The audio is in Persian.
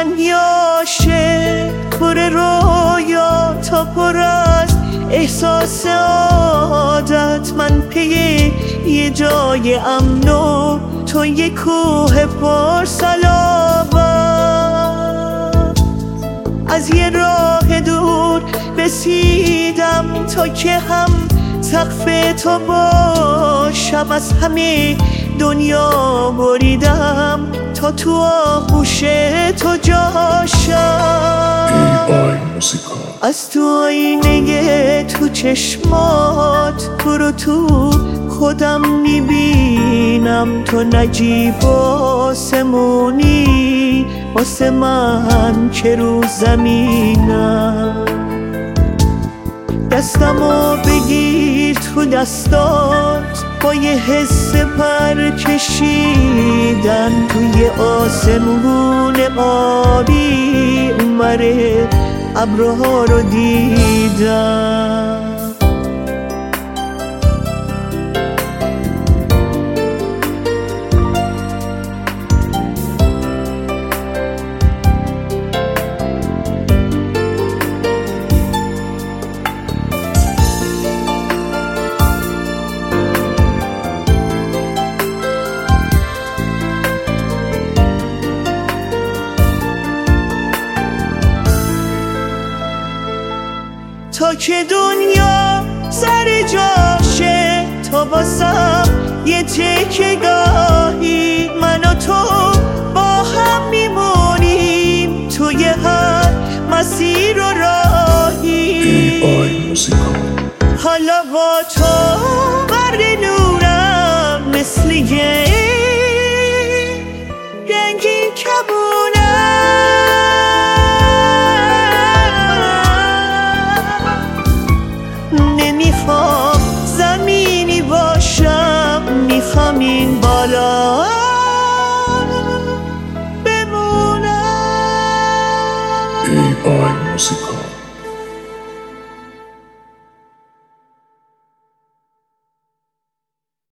من یاشه پر رویا تا پر از احساس عادت، من پی یه جای امن و تو یه کوه پر صلابت. از یه راه دور رسیدم تا که هم سقف تو باشم، از همه دنیا بریدم تا تو آغوش تو جاشم. از تو آینه تو چشمات تو خودم میبینم، تو نجیب آسمونی واسه من که رو زمینم. دستمو بگیر تو دستات با یه حس پر کشیدن توی آسمون آبی، اونوره ابرها رو دیدم. تا که دنیا سر جاشه، تا واسم یه تکه گاهی من و تو با هم میمونیم توی هر مسیر و راهی. حالا با تو برق نورم مثل یه رنگین کبونم، نمیخوام زمینی باشم، میخوام این بالا بمونم. AI موسیقی